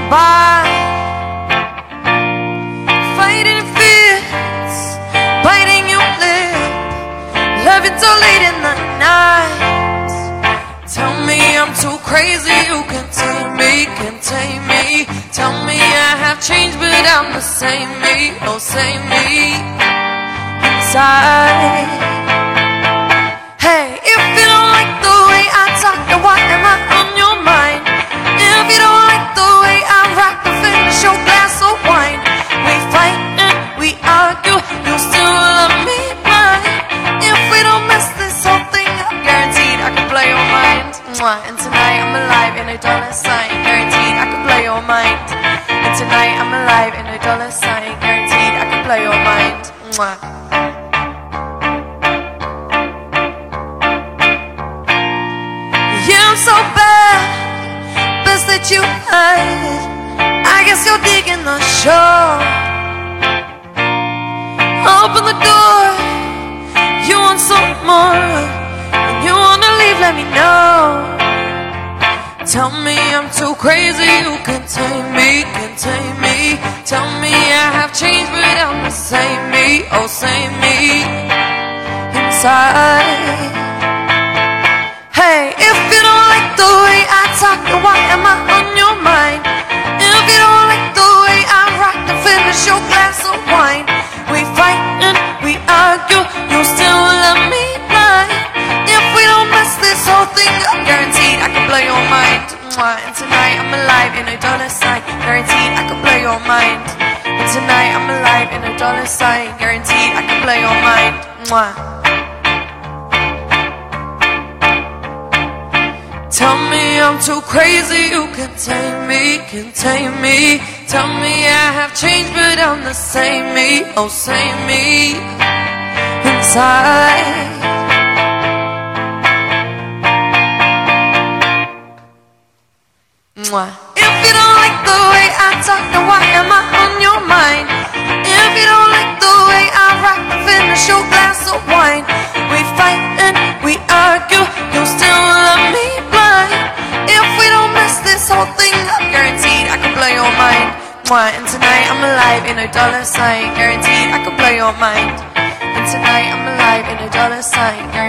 by, fighting fits, biting your lip, love you till late in the night. Tell me I'm too crazy, you can tame me, can tame me. Tell me I have changed, but I'm the same me, oh same me inside. Hey, if you don't like the way I talk, then why am I on your mind? If you don't like the way I rock, then finish your glass of wine. We fight and we argue, you still love me blind. If we don't mess this whole thing up, guaranteed I can play your mind. And tonight I'm alive in a dollar sign, guaranteed I can play your mind. And tonight I'm alive in a dollar sign, guaranteed I can play your mind. Yeah, I'm so bad, best that you hide. I guess you're digging the show. Open the door, you want some more. When you wanna leave, let me know. Tell me I'm too crazy, you can tame me, can tame me. Tell me I have changed, but I'm the same me, oh same me inside. Hey, if you don't like the way I talk, then why am I on your mind? If you don't like the way I rock, then finish your glass of wine. We fight and we argue, you still love me blind. If we don't mess this whole thing up, guaranteed I can blow your mind. And tonight I'm alive in a dollar sign, guaranteed I can blow your mind. And tonight I'm alive in a dollar sign, guaranteed I can blow your mind. Tell me I'm too crazy, you can tame me, can tame me. Tell me I have changed, but I'm the same me, oh same me inside. If you don't like the way I talk, then why am I on your mind? If you don't like the way I rock, then finish your glass of wine. We fight and we argue, you still love me blind. If we don't mess this whole thing up, guaranteed I can blow your mind. And tonight I'm alive in a dollar sign, guaranteed I can blow your mind. And tonight I'm alive in a dollar sign, guaranteed